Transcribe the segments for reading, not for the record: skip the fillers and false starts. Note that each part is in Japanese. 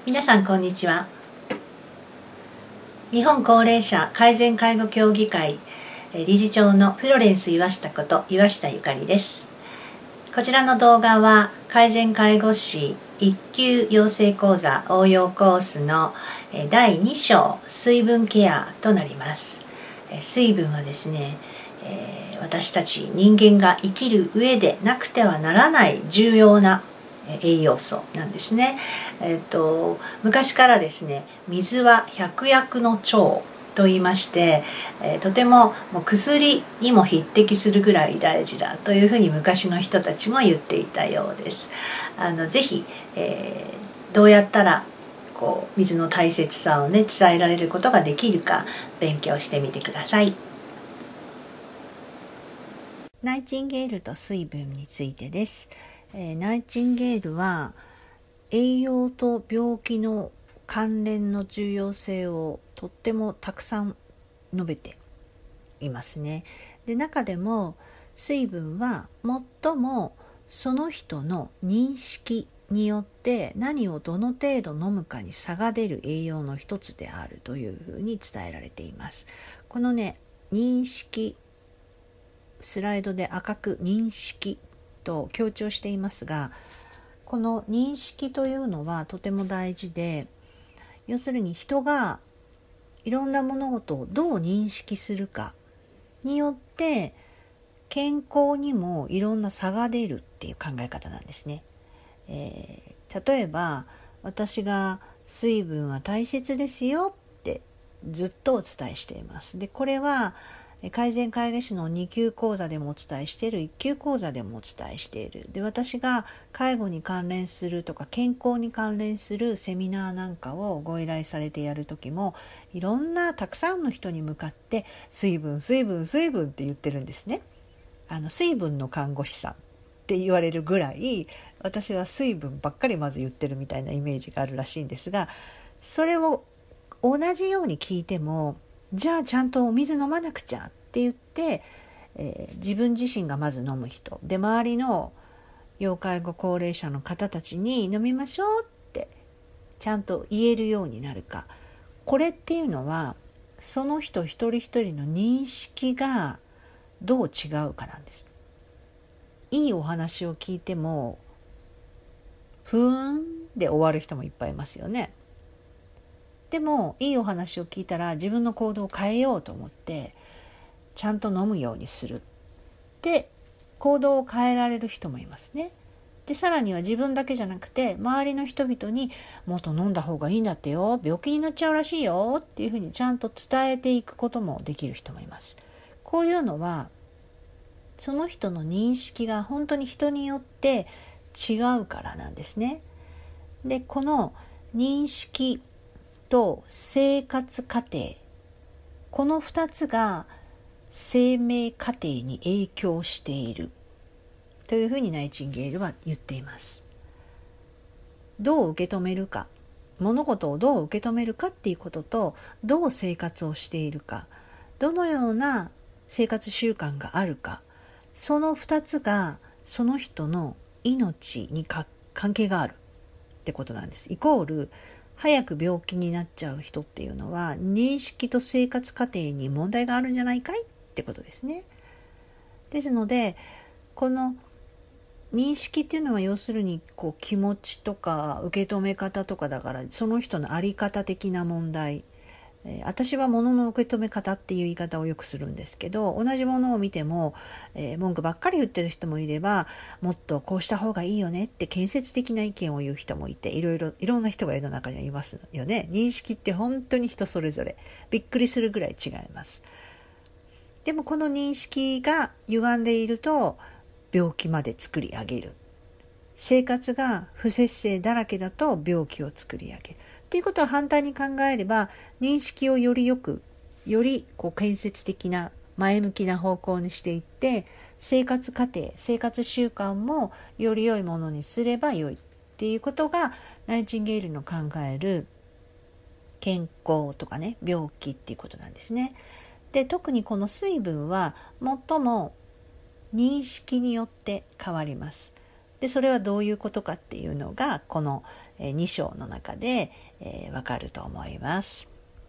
皆さんこんにちは。日本高齢者改善介護協議会理事長のフロレンス岩下こと岩下ゆかりです。こちらの動画は改善介護士1級養成講座応用コースの第2章水分ケアとなります。水分はですね、私たち人間が生きる上でなくてはならない重要な栄養素なんですね。昔からですね、水は百薬の長と言いまして、とても薬にも匹敵するぐらい大事だというふうに昔の人たちも言っていたようです。ぜひ、どうやったら水の大切さをね伝えられることができるか勉強してみてください。ナイチンゲールと水分についてです。ナイチンゲールは栄養と病気の関連の重要性をとってもたくさん述べていますね。で、中でも水分は最もその人の認識によって何をどの程度飲むかに差が出る栄養の一つであるというふうに伝えられています。このね、認識、スライドで赤く認識と強調していますが、この認識というのはとても大事で、要するに人がいろんな物事をどう認識するかによって健康にもいろんな差が出るっていう考え方なんですね。例えば私が水分は大切ですよってずっとお伝えしています。で、これは改善介護士の2級講座でもお伝えしている、1級講座でもお伝えしている。で、私が介護に関連するとか健康に関連するセミナーなんかをご依頼されてやるときも、いろんなたくさんの人に向かって水分水分水分って言ってるんですね。水分の看護師さんって言われるぐらい、私は水分ばっかりまず言ってるみたいなイメージがあるらしいんですが、それを同じように聞いても、じゃあちゃんとお水飲まなくちゃって言って、自分自身がまず飲む人で、周りの要介護高齢者の方たちに飲みましょうってちゃんと言えるようになるか、これっていうのはその人一人一人の認識がどう違うかなんです。いいお話を聞いてもふーんで終わる人もいっぱいいますよね。でもいいお話を聞いたら自分の行動を変えようと思ってちゃんと飲むようにするって行動を変えられる人もいますね。で、さらには自分だけじゃなくて周りの人々にもっと飲んだ方がいいんだってよ、病気になっちゃうらしいよっていうふうにちゃんと伝えていくこともできる人もいます。こういうのはその人の認識が本当に人によって違うからなんですね。で、この認識と生活過程、この2つが生命過程に影響しているというふうにナイチンゲールは言っています。どう受け止めるか、物事をどう受け止めるかっていうことと、どう生活をしているか、どのような生活習慣があるか、その2つがその人の命に関係があるってことなんです。イコール早く病気になっちゃう人っていうのは認識と生活過程に問題があるんじゃないかいってことですね。ですので、この認識っていうのは要するに気持ちとか受け止め方とかだから、その人の在り方的な問題。私は物の受け止め方っていう言い方をよくするんですけど、同じものを見ても、文句ばっかり言ってる人もいれば、もっとこうした方がいいよねって建設的な意見を言う人もいて、いろんな人が世の中にはいますよね。認識って本当に人それぞれびっくりするぐらい違います。でもこの認識が歪んでいると病気まで作り上げる。生活が不節制だらけだと病気を作り上げる。っていうことは反対に考えれば、認識をより建設的な前向きな方向にしていって、生活過程、生活習慣もより良いものにすれば良いっていうことがナイチンゲールの考える健康とかね、病気っていうことなんですね。で、特にこの水分は最も認識によって変わります。 でそれはどういうことかっていうのがこの2章の中でわかると思います。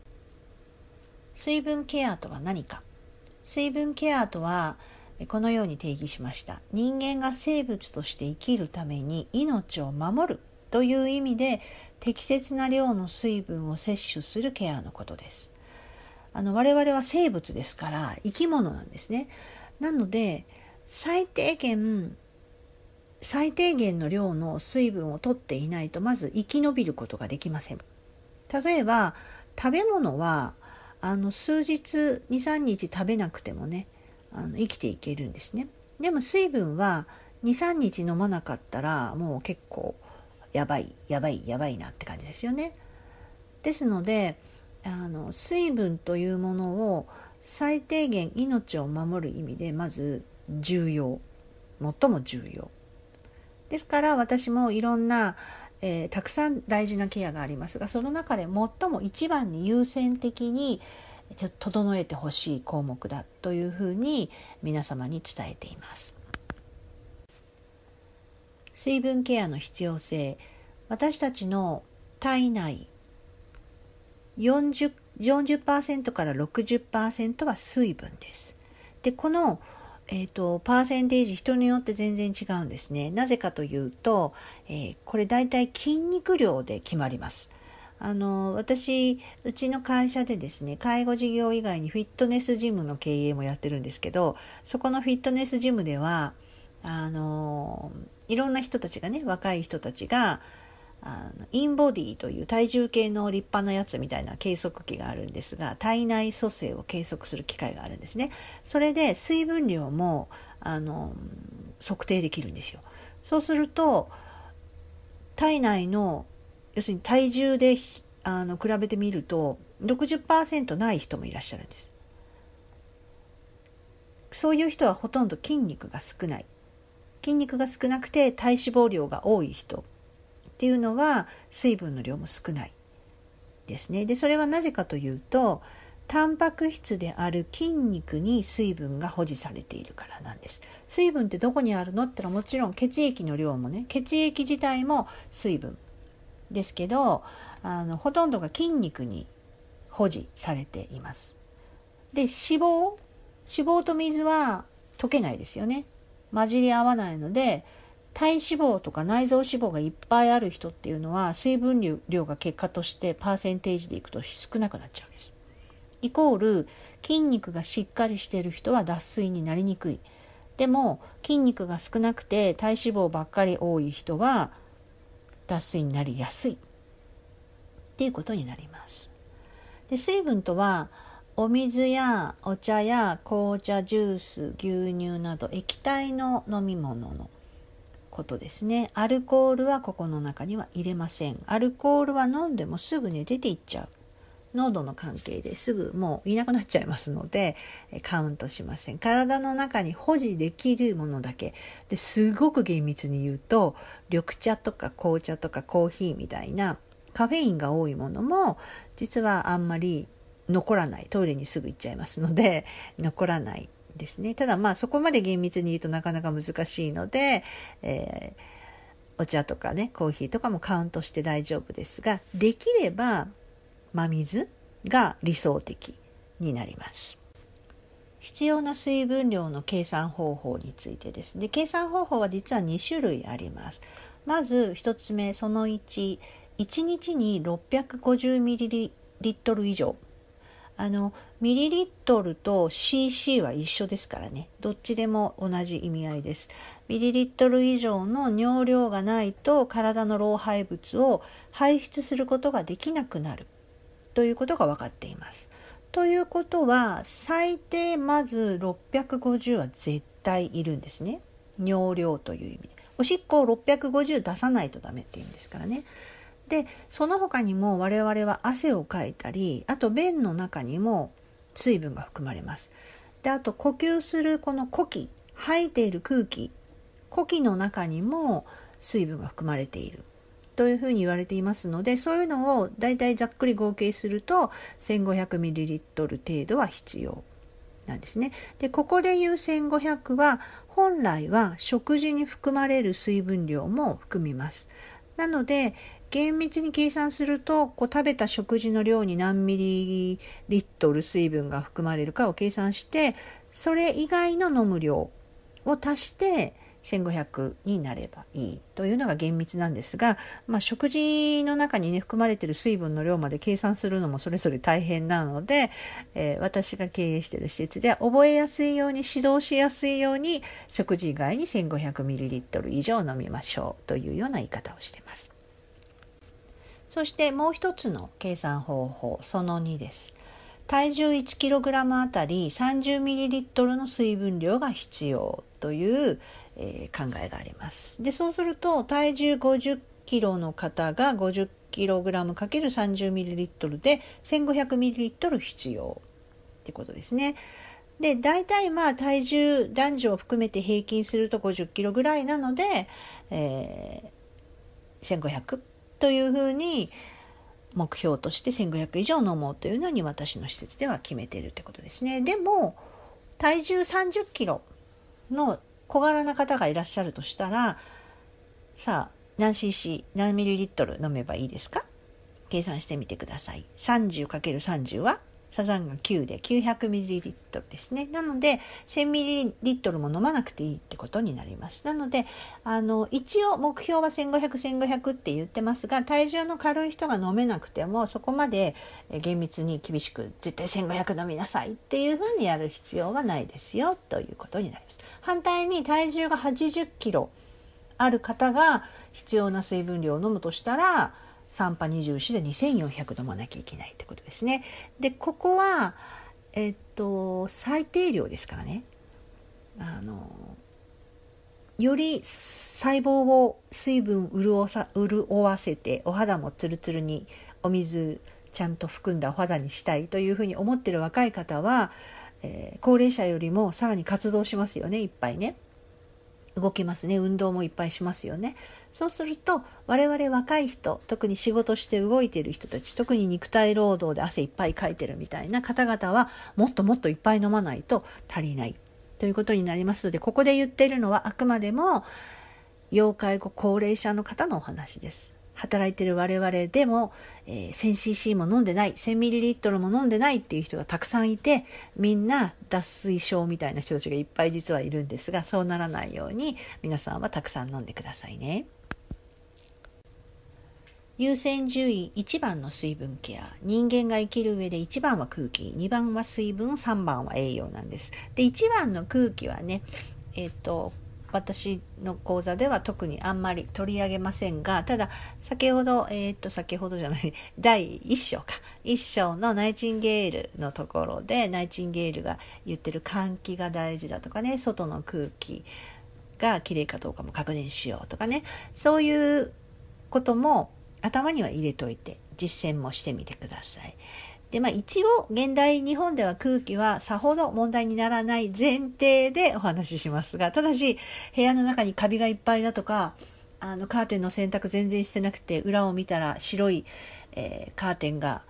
水分ケアとは何か。水分ケアとはこのように定義しました。人間が生物として生きるために命を守るという意味で適切な量の水分を摂取するケアのことです。我々は生物ですから生き物なんですね。なので最低限の量の水分を取っていないとまず生き延びることができません。例えば食べ物は数日 2,3 日食べなくてもね生きていけるんですね。でも水分は 2,3 日飲まなかったらもう結構やばいなって感じですよね。ですので水分というものを最低限命を守る意味でまず最も重要ですから、私もいろんな、たくさん大事なケアがありますが、その中で最も一番に優先的に整えてほしい項目だというふうに皆様に伝えています。水分ケアの必要性。私たちの体内 40% から 60% は水分です。で、このパーセンテージ人によって全然違うんですね。なぜかというと、これ大体筋肉量で決まります。私うちの会社でですね、介護事業以外にフィットネスジムの経営もやってるんですけど、そこのフィットネスジムではいろんな人たちがね、若い人たちがインボディという体重計の立派なやつみたいな計測器があるんですが、体内組成を計測する機械があるんですね。それで水分量も測定できるんですよ。そうすると体内の要するに体重で比べてみると 60% ない人もいらっしゃるんです。そういう人はほとんど筋肉が少ない。筋肉が少なくて体脂肪量が多い人っていうのは水分の量も少ないですね。で、それはなぜかというと、タンパク質である筋肉に水分が保持されているからなんです。水分ってどこにあるのってのはもちろん血液の量もね、血液自体も水分ですけど、ほとんどが筋肉に保持されています。で、脂肪と水は溶けないですよね。混じり合わないので、体脂肪とか内臓脂肪がいっぱいある人っていうのは水分量が結果としてパーセンテージでいくと少なくなっちゃうんです。イコール筋肉がしっかりしている人は脱水になりにくい。でも筋肉が少なくて体脂肪ばっかり多い人は脱水になりやすいっていうことになります。で、水分とはお水やお茶や紅茶、ジュース、牛乳など液体の飲み物のことですね。アルコールはここの中には入れません。アルコールは飲んでもすぐに出ていっちゃう。濃度の関係ですぐもういなくなっちゃいますのでカウントしません。体の中に保持できるものだけですごく厳密に言うと、緑茶とか紅茶とかコーヒーみたいなカフェインが多いものも実はあんまり残らない。トイレにすぐ行っちゃいますので残らないですね。ただそこまで厳密に言うとなかなか難しいので、お茶とかねコーヒーとかもカウントして大丈夫ですが、できれば真水が理想的になります。必要な水分量の計算方法についてですね。計算方法は実は2種類あります。まず1つ目、その1、1日に 650ml 以上。ミリリットルと cc は一緒ですからね。どっちでも同じ意味合いです。ミリリットル以上の尿量がないと体の老廃物を排出することができなくなるということが分かっています。ということは最低まず650は絶対いるんですね。尿量という意味で。おしっこを650出さないとダメっていうんですからね。で、その他にも我々は汗をかいたり、あと便の中にも水分が含まれます。で、あと呼吸するこの呼気、吐いている空気、呼気の中にも水分が含まれているというふうに言われていますので、そういうのをだいたいざっくり合計すると 1500ml 程度は必要なんですね。でここでいう 1500 は本来は食事に含まれる水分量も含みます。なので厳密に計算すると食べた食事の量に何ミリリットル水分が含まれるかを計算して、それ以外の飲む量を足して1500になればいいというのが厳密なんですが、食事の中に含まれている水分の量まで計算するのもそれぞれ大変なので、私が経営している施設では覚えやすいように指導しやすいように食事以外に 1500ml 以上飲みましょうというような言い方をしています。そしてもう一つの計算方法、その2です。体重 1kg あたり 30ml の水分量が必要という、考えがあります。でそうすると体重 50kg の方が 50kg×30ml で 1500ml 必要ってことですね。で大体体重男女を含めて平均すると 50kg ぐらいなので、1500というふうに目標として1500以上飲もうというのに私の施設では決めているってことですね。でも体重30キロの小柄な方がいらっしゃるとしたら、さあ何 cc 何ミリリットル飲めばいいですか？計算してみてください。 30×30 はサザンが9で 900ml ですね。なので 1000ml も飲まなくていいってことになります。なので一応目標は1500って言ってますが、体重の軽い人が飲めなくてもそこまで厳密に厳しく絶対1500飲みなさいっていうふうにやる必要はないですよということになります。反対に体重が80キロある方が必要な水分量を飲むとしたら3波24で2400飲まなきゃいけないってことですね。でここは最低量ですからね。より細胞を水分潤わせてお肌もツルツルにお水ちゃんと含んだお肌にしたいというふうに思っている若い方は、高齢者よりもさらに活動しますよね。いっぱいね動きますね。運動もいっぱいしますよね。そうすると我々若い人、特に仕事して動いている人たち、特に肉体労働で汗いっぱいかいてるみたいな方々はもっともっといっぱい飲まないと足りないということになりますので、ここで言っているのはあくまでも要介護高齢者の方のお話です。働いている我々でも、1000cc も飲んでない、1000ml も飲んでないっていう人がたくさんいて、みんな脱水症みたいな人たちがいっぱい実はいるんですが、そうならないように皆さんはたくさん飲んでくださいね。優先順位1番の水分ケア。人間が生きる上で1番は空気、2番は水分、3番は栄養なんです。で1番の空気はね、私の講座では特にあんまり取り上げませんが、ただ先ほどじゃない第1章1章のナイチンゲールのところでナイチンゲールが言ってる換気が大事だとかね、外の空気がきれいかどうかも確認しようとかね、そういうことも頭には入れといて実践もしてみてください。で一応現代日本では空気はさほど問題にならない前提でお話ししますが、ただし部屋の中にカビがいっぱいだとか、カーテンの洗濯全然してなくて裏を見たら白い、カーテンが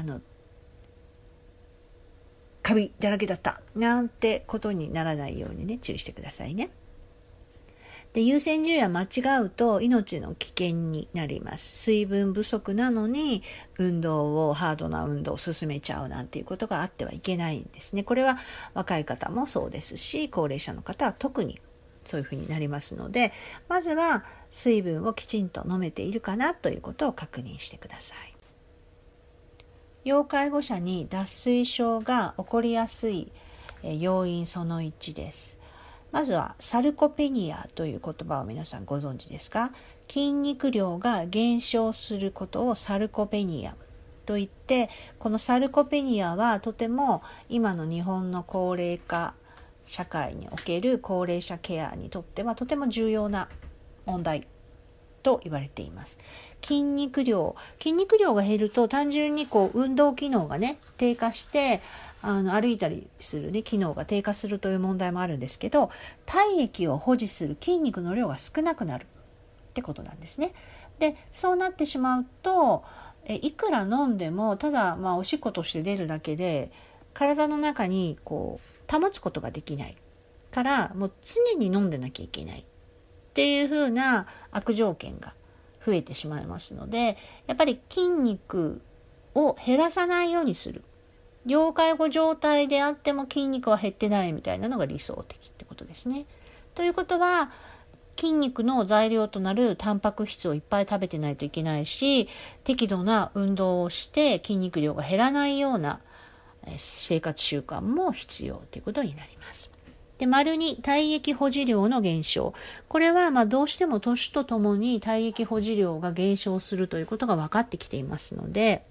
カビだらけだったなんてことにならないようにね注意してくださいね。で優先順位は間違うと命の危険になります。水分不足なのにハードな運動を進めちゃうなんていうことがあってはいけないんですね。これは若い方もそうですし、高齢者の方は特にそういうふうになりますので、まずは水分をきちんと飲めているかなということを確認してください。要介護者に脱水症が起こりやすい要因その1です。まずはサルコペニアという言葉を皆さんご存知ですか？筋肉量が減少することをサルコペニアといって、このサルコペニアはとても今の日本の高齢化社会における高齢者ケアにとってはとても重要な問題と言われています。筋肉量が減ると単純に運動機能がね低下して歩いたりするね機能が低下するという問題もあるんですけど、体液を保持する筋肉の量が少なくなるってことなんですね。でそうなってしまうといくら飲んでもただおしっことして出るだけで体の中に保つことができないから、もう常に飲んでなきゃいけないっていう風な悪条件が増えてしまいますので、やっぱり筋肉を減らさないようにする。要介護状態であっても筋肉は減ってないみたいなのが理想的ってことですね。ということは、筋肉の材料となるタンパク質をいっぱい食べてないといけないし、適度な運動をして筋肉量が減らないような生活習慣も必要ということになります。で、丸2、体液保持量の減少。これはどうしても年とともに体液保持量が減少するということが分かってきていますので、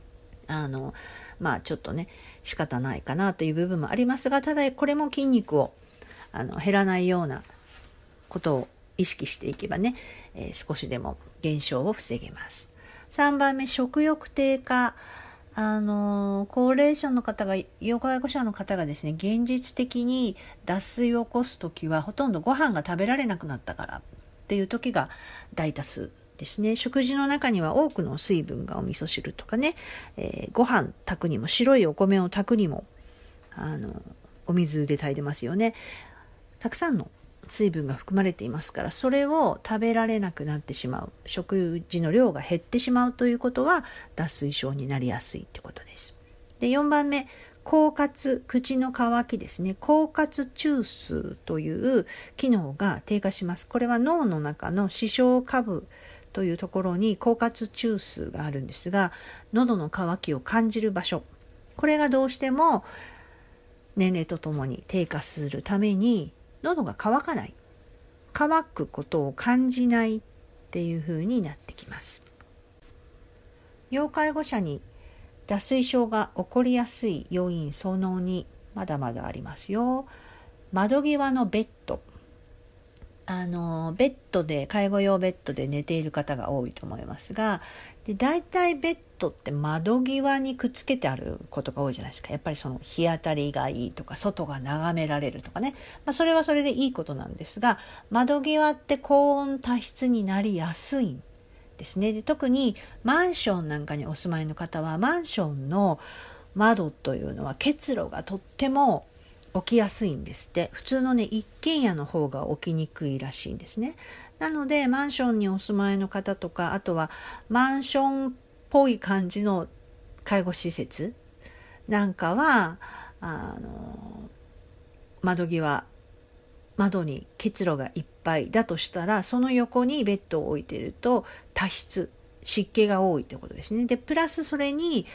ちょっとね仕方ないかなという部分もありますが、ただこれも筋肉を減らないようなことを意識していけばね、少しでも減少を防げます。3番目、食欲低下。高齢者の方が、要介護者の方がですね、現実的に脱水を起こすときはほとんどご飯が食べられなくなったからっていう時が大多数ですね。食事の中には多くの水分がお味噌汁とかね、ご飯炊くにも、白いお米を炊くにもお水で炊いてますよね。たくさんの水分が含まれていますから、それを食べられなくなってしまう、食事の量が減ってしまうということは脱水症になりやすいってことです。で、4番目、口渇、口の渇きですね。口渇中枢という機能が低下します。これは脳の中の視床下部というところに口渇中枢があるんですが、喉の渇きを感じる場所、これがどうしても年齢とともに低下するために喉が渇かない、渇くことを感じないっていう風になってきます。要介護者に脱水症が起こりやすい要因その2、まだまだありますよ。窓際のベッド。ベッドで、介護用ベッドで寝ている方が多いと思いますが、で、大体ベッドって窓際にくっつけてあることが多いじゃないですか。やっぱりその日当たりがいいとか、外が眺められるとかね。それはそれでいいことなんですが、窓際って高温多湿になりやすいんですね。で、特にマンションなんかにお住まいの方は、マンションの窓というのは結露がとっても起きやすいんですって。普通のね、一軒家の方が起きにくいらしいんですね。なので、マンションにお住まいの方とか、あとはマンションっぽい感じの介護施設なんかは、窓際、窓に結露がいっぱいだとしたら、その横にベッドを置いていると多湿、湿気が多いということですね。で、プラスそれに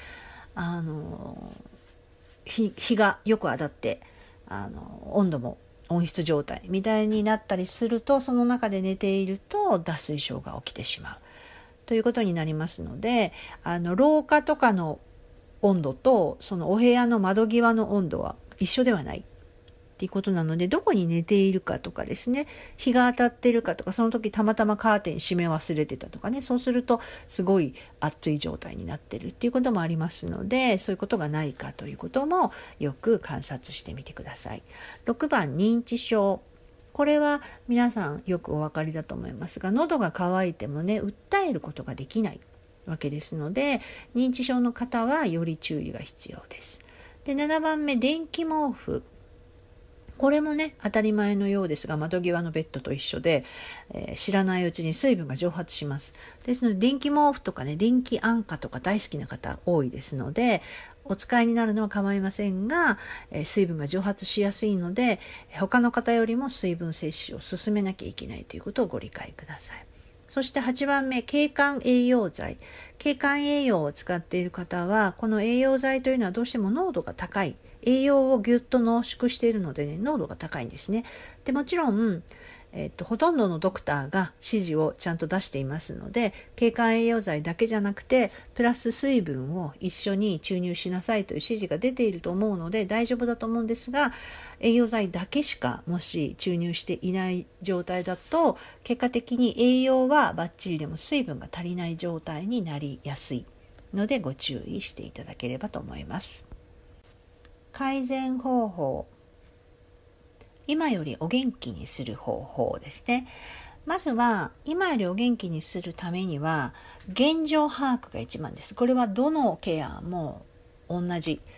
日がよく当たって温度も温室状態みたいになったりすると、その中で寝ていると脱水症が起きてしまうということになりますので、廊下とかの温度とそのお部屋の窓際の温度は一緒ではないっていうことなので、どこに寝ているかとかですね、日が当たっているかとか、その時たまたまカーテン閉め忘れてたとかね、そうするとすごい暑い状態になってるっていうこともありますので、そういうことがないかということもよく観察してみてください。6番、認知症。これは皆さんよくお分かりだと思いますが、喉が渇いてもね、訴えることができないわけですので、認知症の方はより注意が必要です。で、7番目、電気毛布。これもね、当たり前のようですが、窓際のベッドと一緒で、知らないうちに水分が蒸発します。ですので、電気毛布とかね、電気安価とか大好きな方多いですので、お使いになるのは構いませんが、水分が蒸発しやすいので、他の方よりも水分摂取を進めなきゃいけないということをご理解ください。そして8番目、経管栄養剤。経管栄養を使っている方は、この栄養剤というのはどうしても濃度が高い。栄養をぎゅっと濃縮しているのでね、濃度が高いんですね。で、もちろん、ほとんどのドクターが指示をちゃんと出していますので、経管栄養剤だけじゃなくて、プラス水分を一緒に注入しなさいという指示が出ていると思うので大丈夫だと思うんですが、栄養剤だけしかもし注入していない状態だと、結果的に栄養はバッチリでも水分が足りない状態になりやすいので、ご注意していただければと思います。改善方法。今よりお元気にする方法ですね。まずは今よりお元気にするためには現状把握が一番です。これはどのケアも同じ。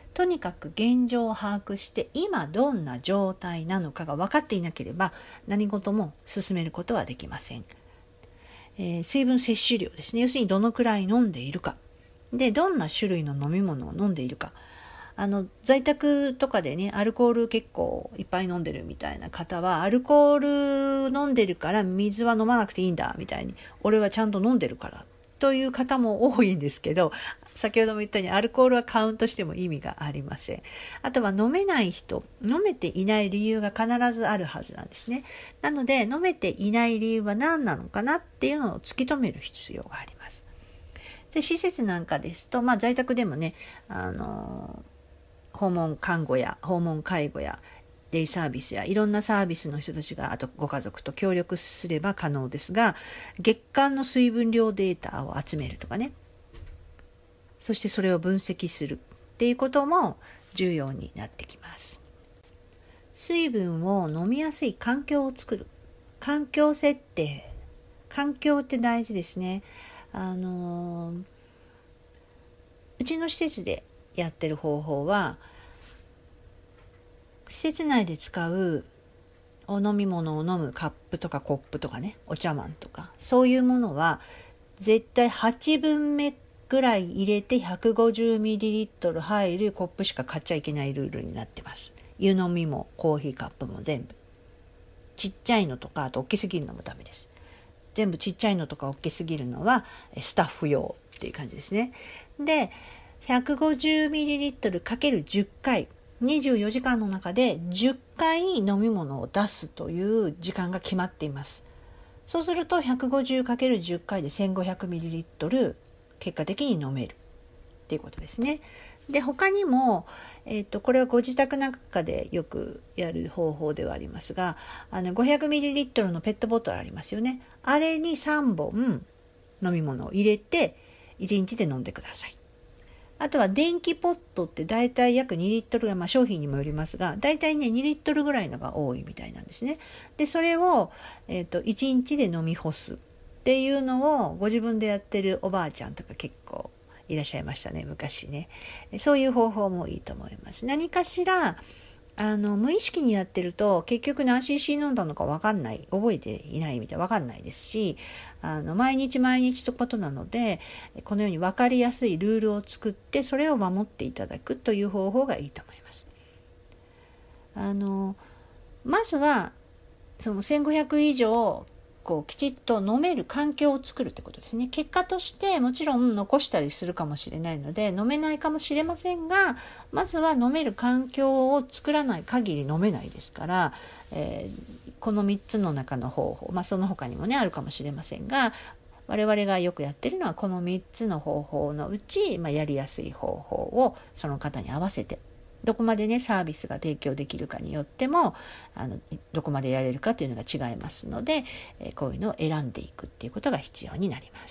とにかく現状を把握して今どんな状態なのかが分かっていなければ何事も進めることはできません。水分摂取量ですね。要するにどのくらい飲んでいるか。で、どんな種類の飲み物を飲んでいるか。在宅とかでね、アルコール結構いっぱい飲んでるみたいな方は、アルコール飲んでるから水は飲まなくていいんだみたいに、俺はちゃんと飲んでるからという方も多いんですけど、先ほども言ったようにアルコールはカウントしても意味がありません。あとは飲めない人、飲めていない理由が必ずあるはずなんですね。なので飲めていない理由は何なのかなっていうのを突き止める必要があります。で、施設なんかですと、在宅でもね、訪問看護や訪問介護やデイサービスやいろんなサービスの人たちがあとご家族と協力すれば可能ですが、月間の水分量データを集めるとかね、そしてそれを分析するっていうことも重要になってきます。水分を飲みやすい環境を作る。環境設定。環境って大事ですね。うちの施設でやってる方法は、施設内で使うお飲み物を飲むカップとかコップとかね、お茶碗とか、そういうものは絶対8分目ぐらい入れて 150ml 入るコップしか買っちゃいけないルールになってます。湯飲みもコーヒーカップも全部。ちっちゃいのとか、あと大きすぎるのもダメです。全部ちっちゃいのとか大きすぎるのはスタッフ用っていう感じですね。で、150ml×10 回、24時間の中で10回飲み物を出すという時間が決まっています。そうすると 150×10 回で 1500ml 結果的に飲めるっていうことですね。で、他にも、これはご自宅なんかでよくやる方法ではありますが、500ml のペットボトルありますよね。あれに3本飲み物を入れて1日で飲んでください。あとは電気ポットってだいたい約2リットルぐらい、商品にもよりますが、だいたいね2リットルぐらいのが多いみたいなんですね。で、それを、1日で飲み干すっていうのをご自分でやってるおばあちゃんとか結構いらっしゃいましたね、昔ね。そういう方法もいいと思います。何かしら無意識にやってると結局何 cc 飲んだのか分かんない、覚えていないみたいな分かんないですし、毎日毎日ということなので、このように分かりやすいルールを作ってそれを守っていただくという方法がいいと思います。まずはその1500以上きちっと飲める環境を作るってことですね。結果としてもちろん残したりするかもしれないので飲めないかもしれませんが、まずは飲める環境を作らない限り飲めないですから、この3つの中の方法、その他にもねあるかもしれませんが、我々がよくやってるのはこの3つの方法のうち、やりやすい方法をその方に合わせて、どこまでねサービスが提供できるかによってもどこまでやれるかというのが違いますので、こういうのを選んでいくっていうことが必要になります。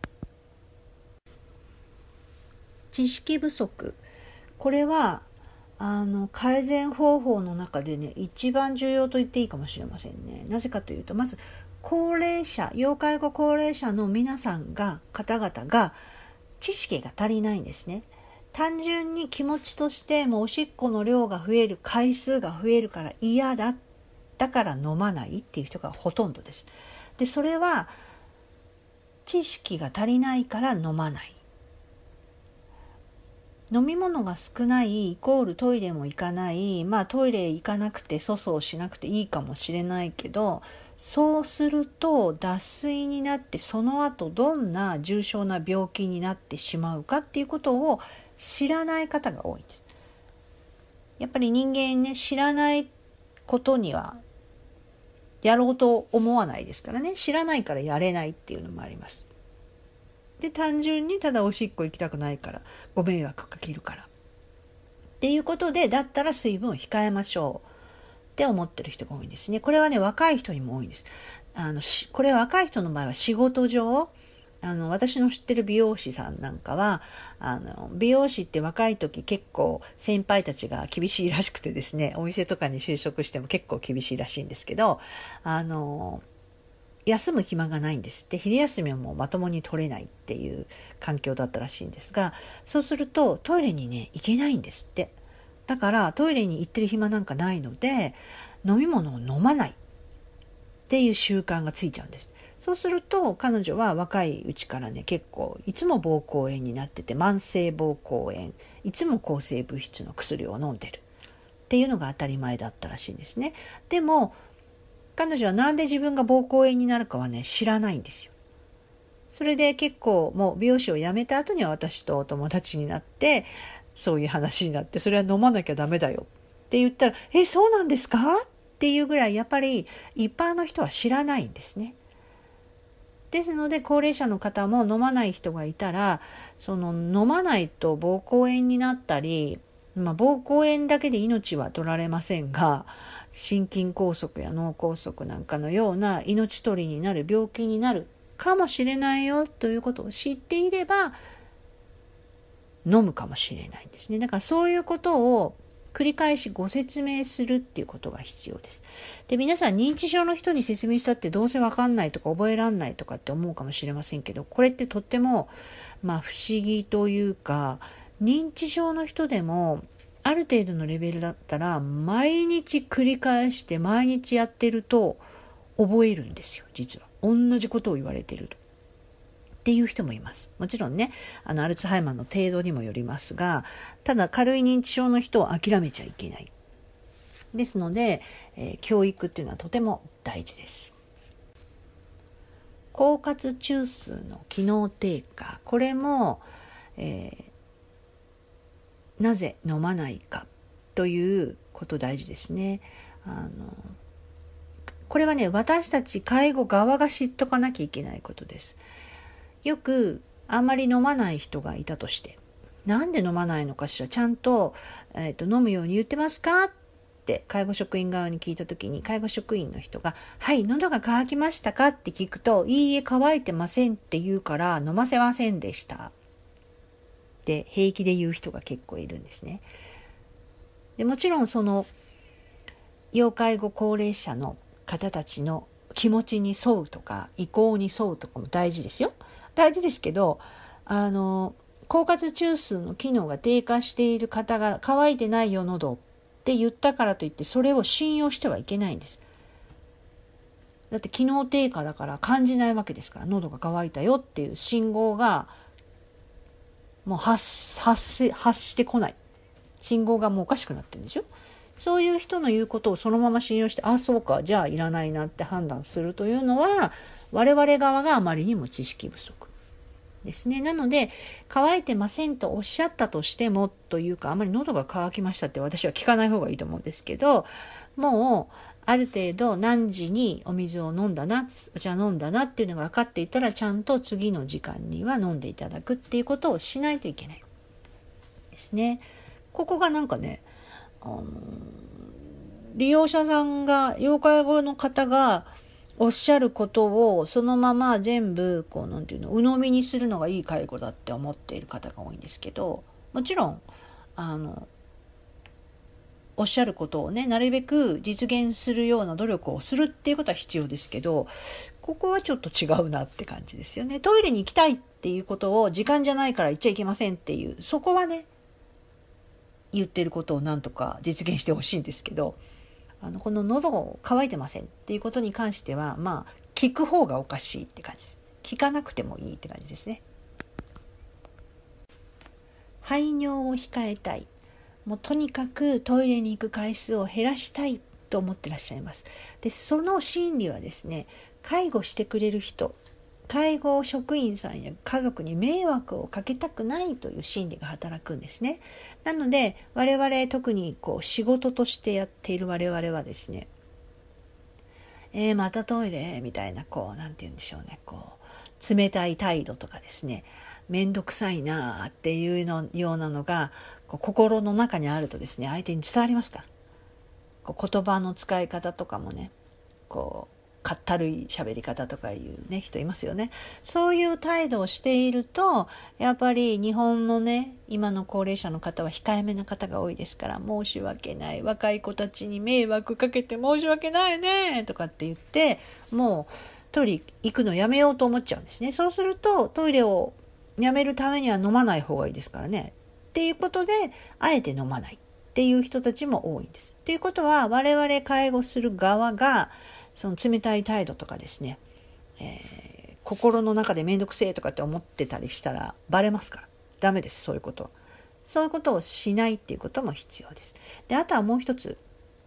知識不足、これは改善方法の中でね一番重要と言っていいかもしれませんね。なぜかというと、まず高齢者、要介護高齢者の皆さんが方々が知識が足りないんですね。単純に気持ちとしてもうおしっこの量が増える、回数が増えるから嫌だ、だから飲まないっていう人がほとんどです。で、それは知識が足りないから飲まない。飲み物が少ないイコールトイレも行かない、トイレ行かなくて粗相しなくていいかもしれないけど、そうすると脱水になってその後どんな重症な病気になってしまうかっていうことを知らない方が多いんです。やっぱり人間ね、知らないことにはやろうと思わないですからね。知らないからやれないっていうのもあります。で、単純にただおしっこ行きたくないからご迷惑かけるからっていうことで、だったら水分を控えましょうって思ってる人が多いんですね。これはね若い人にも多いんです。これは若い人の場合は仕事上、私の知ってる美容師さんなんかは美容師って若い時結構先輩たちが厳しいらしくてですね、お店とかに就職しても結構厳しいらしいんですけど、 休む暇がないんですって。昼休みはもうまともに取れないっていう環境だったらしいんですが、そうするとトイレにね行けないんですって。だからトイレに行ってる暇なんかないので、飲み物を飲まないっていう習慣がついちゃうんです。そうすると彼女は若いうちからね、結構いつも膀胱炎になってて、慢性膀胱炎、いつも抗生物質の薬を飲んでるっていうのが当たり前だったらしいんですね。でも彼女はなんで自分が膀胱炎になるかはね知らないんですよ。それで結構もう美容師を辞めた後には私とお友達になって、そういう話になって、それは飲まなきゃダメだよって言ったら、そうなんですかっていうぐらいやっぱり一般の人は知らないんですね。ですので高齢者の方も飲まない人がいたら、その飲まないと膀胱炎になったり、膀胱炎だけで命は取られませんが、心筋梗塞や脳梗塞なんかのような命取りになる病気になるかもしれないよということを知っていれば飲むかもしれないんですね。だからそういうことを繰り返しご説明するっていうことが必要です。で、皆さん認知症の人に説明したってどうせわかんないとか覚えらんないとかって思うかもしれませんけど、これってとっても不思議というか、認知症の人でもある程度のレベルだったら毎日繰り返して毎日やってると覚えるんですよ。実は同じことを言われてるとっていう人もいます。もちろんね、アルツハイマーの程度にもよりますが、ただ軽い認知症の人を諦めちゃいけない。ですので、教育っていうのはとても大事です。狡猾中枢の機能低下、これも、なぜ飲まないかということ大事ですね。これはね、私たち介護側が知っとかなきゃいけないことです。よくあんまり飲まない人がいたとして、なんで飲まないのかしら、ちゃんと、飲むように言ってますかって介護職員側に聞いたときに、介護職員の人が、はい、喉が渇きましたかって聞くと、いいえ、渇いてませんって言うから飲ませませんでしたって平気で言う人が結構いるんですね。でもちろんその要介護高齢者の方たちの気持ちに沿うとか意向に沿うとかも大事ですよ。大事ですけど、狡猾中枢の機能が低下している方が乾いてないよ喉って言ったからといってそれを信用してはいけないんです。だって機能低下だから感じないわけですから、喉が渇いたよっていう信号がもう発してこない。信号がもうおかしくなってるんでしょ。そういう人の言うことをそのまま信用して、あ、そうか、じゃあいらないなって判断するというのは、我々側があまりにも知識不足ですね。なので、乾いてませんとおっしゃったとしてもというか、あまり喉が渇きましたって私は聞かない方がいいと思うんですけど、もうある程度何時にお水を飲んだな、お茶飲んだなっていうのが分かっていたら、ちゃんと次の時間には飲んでいただくっていうことをしないといけないですね。ここがなんかね、利用者さんが、要介護の方がおっしゃることをそのまま全部鵜呑みにするのがいい介護だって思っている方が多いんですけど、もちろんおっしゃることをね、なるべく実現するような努力をするっていうことは必要ですけど、ここはちょっと違うなって感じですよね。トイレに行きたいっていうことを時間じゃないから行っちゃいけませんっていう、そこはね、言ってることをなんとか実現してほしいんですけど、この喉を渇いてませんっていうことに関しては、聞く方がおかしいって感じです。聞かなくてもいいって感じですね。排尿を控えたい。もうとにかくトイレに行く回数を減らしたいと思ってらっしゃいます。で、その心理はですね、介護してくれる人、介護職員さんや家族に迷惑をかけたくないという心理が働くんですね。なので我々、特に仕事としてやっている我々はですね、またトイレみたいななんて言うんでしょうね、冷たい態度とかですね、めんどくさいなっていうようなのが心の中にあるとですね、相手に伝わりますから。言葉の使い方とかもね、かったるい喋り方とかいうね人いますよね。そういう態度をしていると、やっぱり日本のね、今の高齢者の方は控えめな方が多いですから、申し訳ない、若い子たちに迷惑かけて申し訳ないねとかって言って、もうトイレ行くのやめようと思っちゃうんですね。そうするとトイレをやめるためには飲まない方がいいですからね。っていうことであえて飲まないっていう人たちも多いんです。っていうことは我々介護する側がその冷たい態度とかですね、心の中でめんどくせえとかって思ってたりしたらバレますから。ダメです。そういうことをしないっていうことも必要です。で、あとはもう一つ、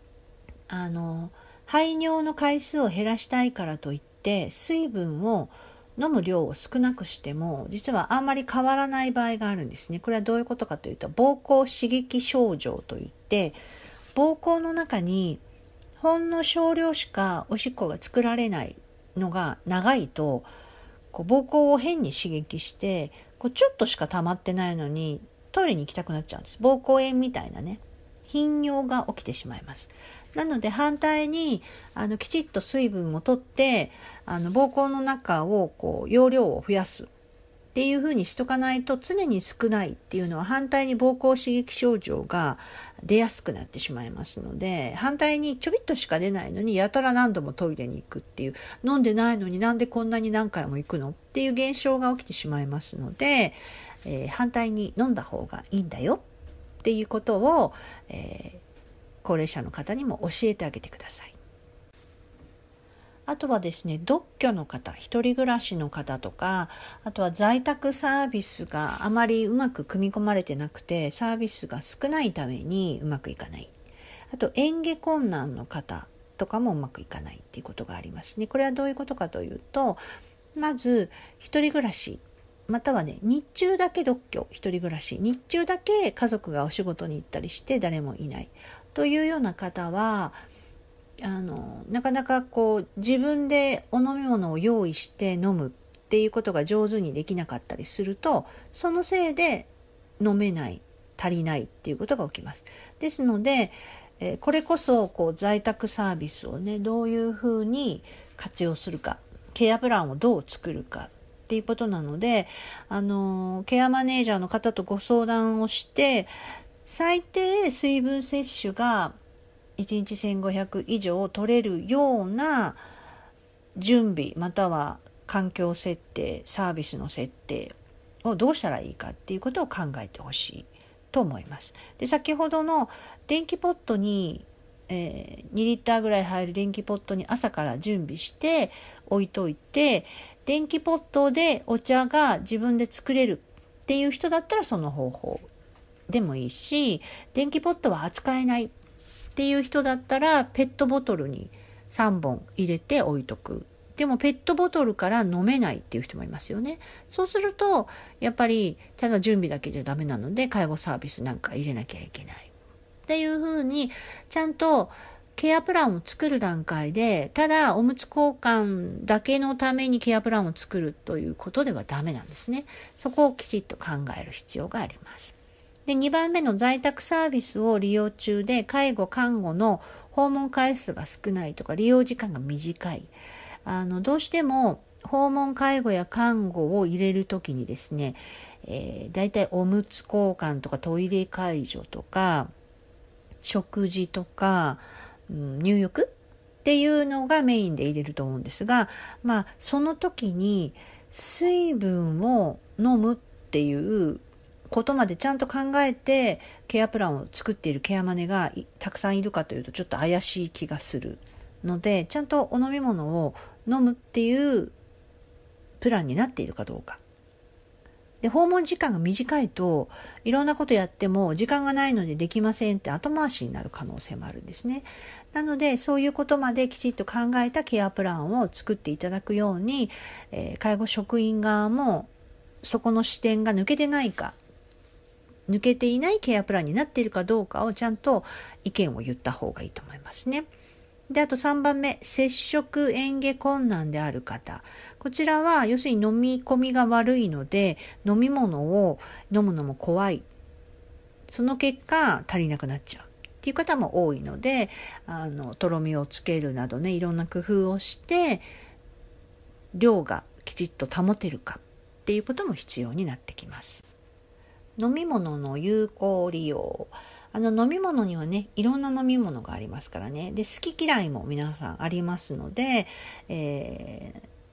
排尿の回数を減らしたいからといって水分を飲む量を少なくしても実はあんまり変わらない場合があるんですね。これはどういうことかというと、膀胱刺激症状といって、膀胱の中にほんの少量しかおしっこが作られないのが長いと、膀胱を変に刺激してちょっとしか溜まってないのにトイレに行きたくなっちゃうんです。膀胱炎みたいなね、頻尿が起きてしまいます。なので反対にきちっと水分をとって膀胱の中を容量を増やすっていう風にしとかないと、常に少ないっていうのは反対に膀胱刺激症状が出やすくなってしまいますので、反対にちょびっとしか出ないのにやたら何度もトイレに行くっていう、飲んでないのになんでこんなに何回も行くのっていう現象が起きてしまいますので、反対に飲んだ方がいいんだよっていうことを、高齢者の方にも教えてあげてください。あとはですね、独居の方、一人暮らしの方とか、あとは在宅サービスがあまりうまく組み込まれてなくて、サービスが少ないためにうまくいかない。あと嚥下困難の方とかもうまくいかないっていうことがありますね。これはどういうことかというと、まず一人暮らし、またはね、日中だけ独居、一人暮らし、日中だけ家族がお仕事に行ったりして誰もいないというような方は、なかなか自分でお飲み物を用意して飲むっていうことが上手にできなかったりすると、そのせいで飲めない、足りないっていうことが起きます。ですので、これこそ在宅サービスをね、どういうふうに活用するか、ケアプランをどう作るかっていうことなので、ケアマネージャーの方とご相談をして、最低水分摂取が1日1500以上取れるような準備、または環境設定、サービスの設定をどうしたらいいかっていうことを考えてほしいと思います。で、先ほどの電気ポットに、2リッターぐらい入る電気ポットに朝から準備して置いといて、電気ポットでお茶が自分で作れるっていう人だったらその方法でもいいし、電気ポットは扱えないっていう人だったらペットボトルに3本入れて置いとく。でもペットボトルから飲めないっていう人もいますよね。そうするとやっぱりただ準備だけじゃダメなので介護サービスなんか入れなきゃいけないっていう風に、ちゃんとケアプランを作る段階で、ただおむつ交換だけのためにケアプランを作るということではダメなんですね。そこをきちっと考える必要があります。で、2番目の在宅サービスを利用中で介護看護の訪問回数が少ないとか利用時間が短い、どうしても訪問介護や看護を入れるときにですね、だいたいおむつ交換とかトイレ介助とか食事とか、入浴っていうのがメインで入れると思うんですが、その時に水分を飲むっていうことまでちゃんと考えてケアプランを作っているケアマネがたくさんいるかというとちょっと怪しい気がするので、ちゃんとお飲み物を飲むっていうプランになっているかどうか。で、訪問時間が短いといろんなことやっても時間がないのでできませんって後回しになる可能性もあるんですね。なのでそういうことまできちっと考えたケアプランを作っていただくように、介護職員側もそこの視点が抜けてないか、抜けていないケアプランになっているかどうかをちゃんと意見を言った方がいいと思いますね。で、あと3番目、摂食嚥下困難である方。こちらは要するに飲み込みが悪いので飲み物を飲むのも怖い。その結果足りなくなっちゃうっていう方も多いので、とろみをつけるなどね、いろんな工夫をして量がきちっと保てるかっていうことも必要になってきます。飲み物の有効利用。飲み物にはね、いろんな飲み物がありますからね。で、好き嫌いも皆さんありますので、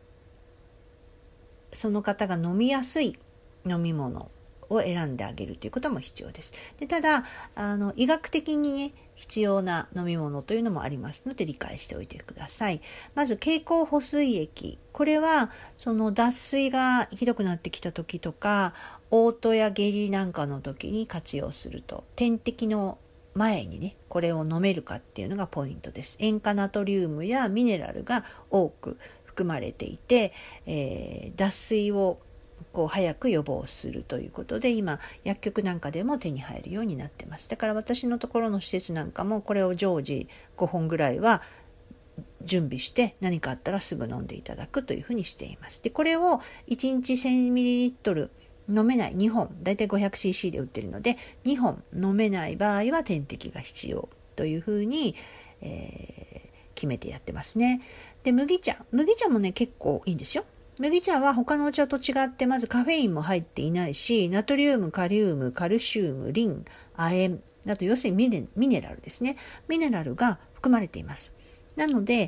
その方が飲みやすい飲み物を選んであげるということも必要です。でただ医学的にね必要な飲み物というのもありますので理解しておいてください。まず経口補水液、これはその脱水がひどくなってきた時とか嘔吐や下痢なんかの時に活用すると、点滴の前にねこれを飲めるかっていうのがポイントです。塩化ナトリウムやミネラルが多く含まれていて、脱水を早く予防するということで今薬局なんかでも手に入るようになってます。だから私のところの施設なんかもこれを常時5本ぐらいは準備して何かあったらすぐ飲んでいただくというふうにしています。でこれを1日 1000ml 飲めない2本、だいたい 500cc で売ってるので2本飲めない場合は点滴が必要というふうに、決めてやってますね。で麦茶もね結構いいんですよ。麦茶は他のお茶と違ってまずカフェインも入っていないし、ナトリウム、カリウム、カルシウム、リン、亜鉛、あと要するにミネラルですね。ミネラルが含まれています。なので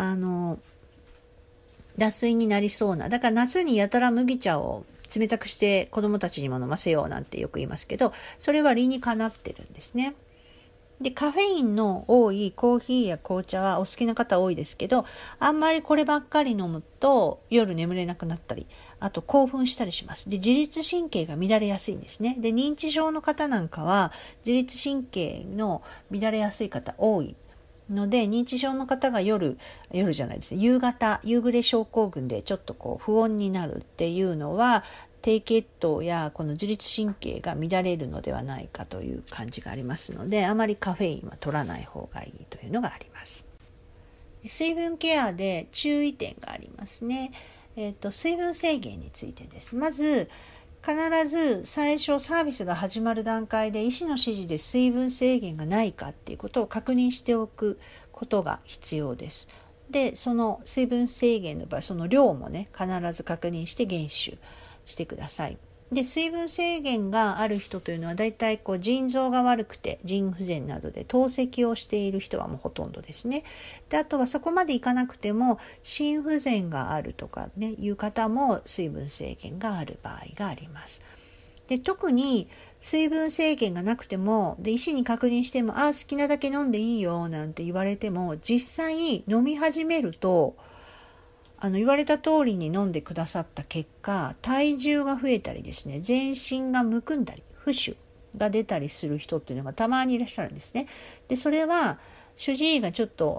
脱水になりそうな、だから夏にやたら麦茶を冷たくして子どもたちにも飲ませようなんてよく言いますけど、それは理にかなってるんですね。でカフェインの多いコーヒーや紅茶はお好きな方多いですけど、あんまりこればっかり飲むと夜眠れなくなったり、あと興奮したりします。で自律神経が乱れやすいんですね。で認知症の方なんかは自律神経の乱れやすい方多いので、認知症の方が夜じゃないですね、夕暮れ症候群でちょっと不穏になるっていうのは低血糖やこの自律神経が乱れるのではないかという感じがありますので、あまりカフェインは取らない方がいいというのがあります。水分ケアで注意点がありますね。水分制限についてです。まず必ず最初サービスが始まる段階で医師の指示で水分制限がないかっていうことを確認しておくことが必要です。でその水分制限の場合、その量もね必ず確認して厳守してください。で水分制限がある人というのはだいたい腎臓が悪くて腎不全などで透析をしている人はもうほとんどですね。であとはそこまでいかなくても心不全があるとかねいう方も水分制限がある場合があります。で特に水分制限がなくても医師に確認しても好きなだけ飲んでいいよなんて言われても、実際飲み始めると言われた通りに飲んでくださった結果、体重が増えたりですね、全身がむくんだり浮腫が出たりする人っていうのがたまにいらっしゃるんですね。でそれは主治医がちょっと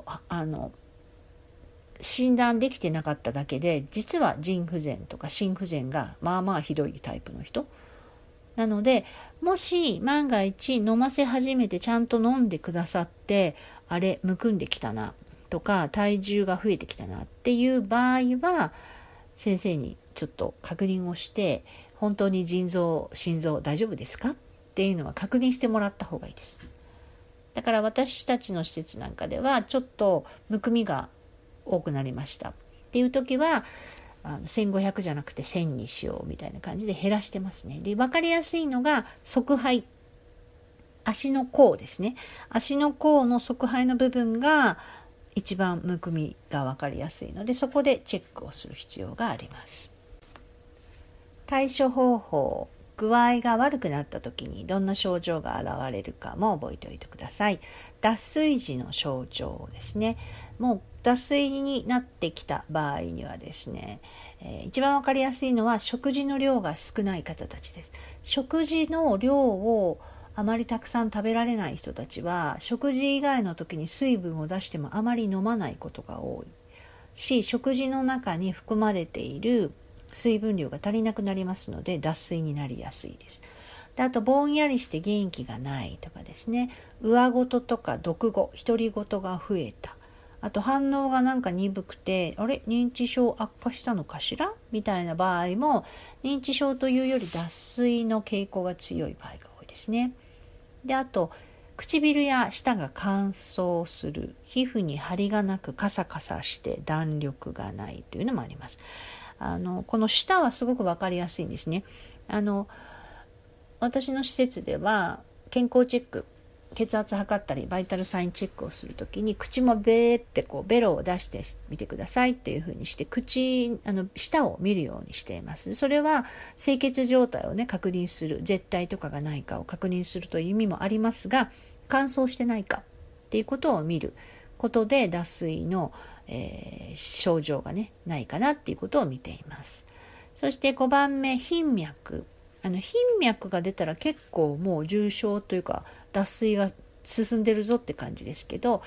診断できてなかっただけで、実は腎不全とか心不全がまあまあひどいタイプの人なので、もし万が一飲ませ始めてちゃんと飲んでくださって、あれむくんできたなとか体重が増えてきたなっていう場合は先生にちょっと確認をして、本当に心臓大丈夫ですかっていうのは確認してもらった方がいいです。だから私たちの施設なんかではちょっとむくみが多くなりましたっていう時は1500じゃなくて1000にしようみたいな感じで減らしてますね。で分かりやすいのが側肺、足の甲ですね。足の甲の側肺の部分が一番むくみが分かりやすいので、そこでチェックをする必要があります。対処方法、具合が悪くなった時にどんな症状が現れるかも覚えておいてください。脱水時の症状ですね。もう脱水になってきた場合にはですね、一番わかりやすいのは食事の量が少ない方たちです。食事の量をあまりたくさん食べられない人たちは、食事以外の時に水分を出してもあまり飲まないことが多いし、食事の中に含まれている水分量が足りなくなりますので脱水になりやすいです。であとぼんやりして元気がないとかですね、上言とか独語、独り言が増えた、あと反応がなんか鈍くて、認知症悪化したのかしらみたいな場合も、認知症というより脱水の傾向が強い場合が多いですね。であと唇や舌が乾燥する、皮膚に張りがなくカサカサして弾力がないというのもあります。この舌はすごく分かりやすいんですね。私の施設では健康チェック血圧測ったりバイタルサインチェックをするときに口もベーってベロを出してみてくださいっていうふうにして舌を見るようにしています。それは清潔状態をね確認する、絶対とかがないかを確認するという意味もありますが、乾燥してないかっていうことを見ることで脱水の、症状がねないかなっていうことを見ています。そして5番目、頻脈。頻脈が出たら結構もう重症というか脱水が進んでるぞって感じですけど、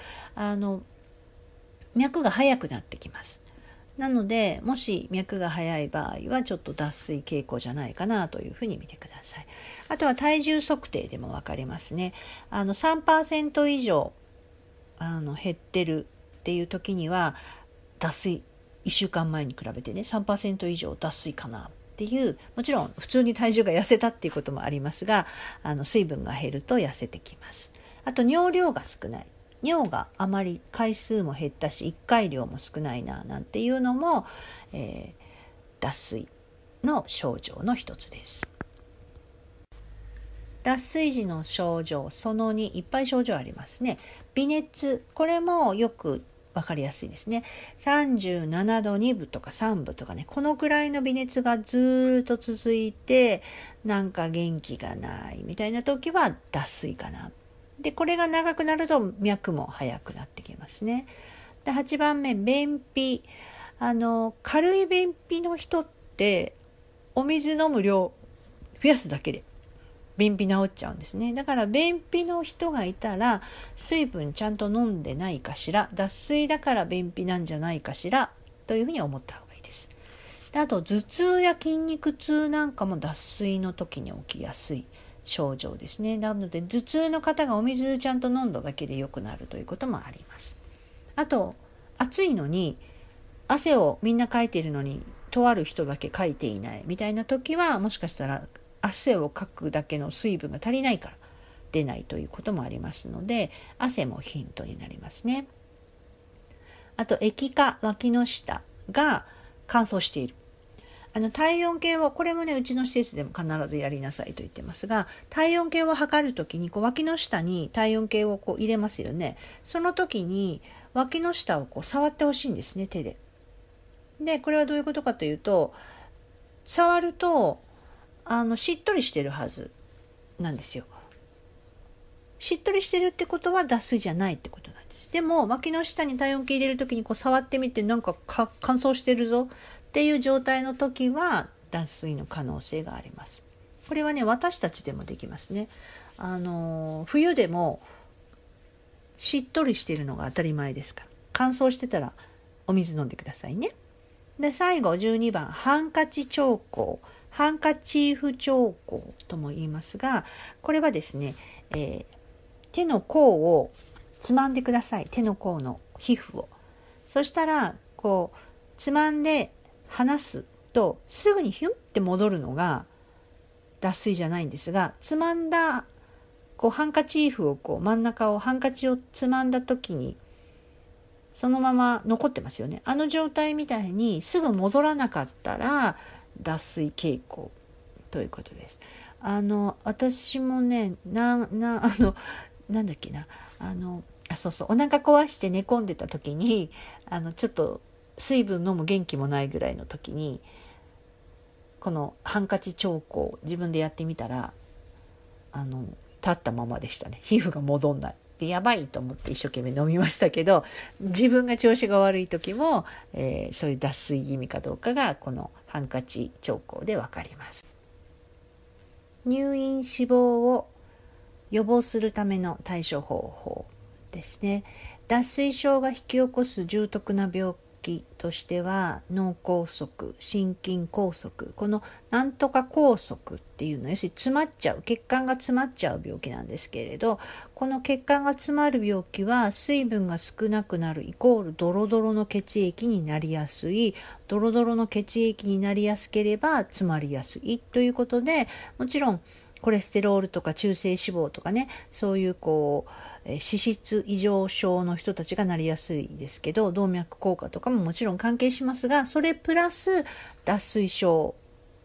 脈が速くなってきます。なのでもし脈が速い場合はちょっと脱水傾向じゃないかなというふうに見てください。あとは体重測定でも分かりますね。3% 以上減ってるっていう時には脱水、1週間前に比べてね 3% 以上脱水かなっていう、もちろん普通に体重が痩せたっていうこともありますが、水分が減ると痩せてきます。あと尿量が少ない、尿があまり回数も減ったし1回量も少ないななんていうのも、脱水の症状の一つです。脱水時の症状その2、いっぱい症状ありますね。微熱、これもよく分かりやすいですね。37度2分とか3分とかね、このくらいの微熱がずっと続いてなんか元気がないみたいな時は脱水かな。でこれが長くなると脈も速くなってきますね。で8番目、便秘。軽い便秘の人ってお水飲む量増やすだけで便秘治っちゃうんですね。だから便秘の人がいたら水分ちゃんと飲んでないかしら、脱水だから便秘なんじゃないかしらというふうに思った方がいいです。であと頭痛や筋肉痛なんかも脱水の時に起きやすい症状ですね。なので頭痛の方がお水ちゃんと飲んだだけで良くなるということもあります。あと暑いのに汗をみんなかいているのにとある人だけかいていないみたいな時は、もしかしたら汗をかくだけの水分が足りないから出ないということもありますので、汗もヒントになりますね。あと液化、脇の下が乾燥している。体温計を、これもねうちの施設でも必ずやりなさいと言ってますが、体温計を測るときに脇の下に体温計を入れますよね。その時に脇の下を触ってほしいんですね、手で。でこれはどういうことかというと、触るとしっとりしてるはずなんですよ。しっとりしてるってことは脱水じゃないってことなんです。でも脇の下に体温計入れるときに触ってみて、なんか乾燥してるぞっていう状態の時は脱水の可能性があります。これはね私たちでもできますね。冬でもしっとりしてるのが当たり前ですから、乾燥してたらお水飲んでくださいね。で最後12番、ハンカチ兆候、ハンカチーフ兆候とも言いますが、これはですね、手の甲をつまんでください。手の甲の皮膚を。そしたらつまんで離すとすぐにヒュンって戻るのが脱水じゃないんですが、つまんだハンカチーフを真ん中をハンカチをつまんだ時にそのまま残ってますよね。あの状態みたいにすぐ戻らなかったら脱水傾向ということです。私もねなんだっけな、そうそう、お腹壊して寝込んでた時にちょっと水分飲む元気もないぐらいの時にこのハンカチ兆候自分でやってみたら立ったままでしたね。皮膚が戻んないでやばいと思って一生懸命飲みましたけど、自分が調子が悪い時も、そういう脱水気味かどうかがこのハンカチ兆候で分かります。入院死亡を予防するための対処方法ですね。脱水症が引き起こす重篤な病気としては脳梗塞、心筋梗塞、このなんとか梗塞っていうのは要するに詰まっちゃう、血管が詰まっちゃう病気なんですけれど、この血管が詰まる病気は水分が少なくなるイコールドロドロの血液になりやすい、ドロドロの血液になりやすければ詰まりやすいということで、もちろんコレステロールとか中性脂肪とかね、そういう脂質異常症の人たちがなりやすいですけど、動脈硬化とかももちろん関係しますが、それプラス脱水症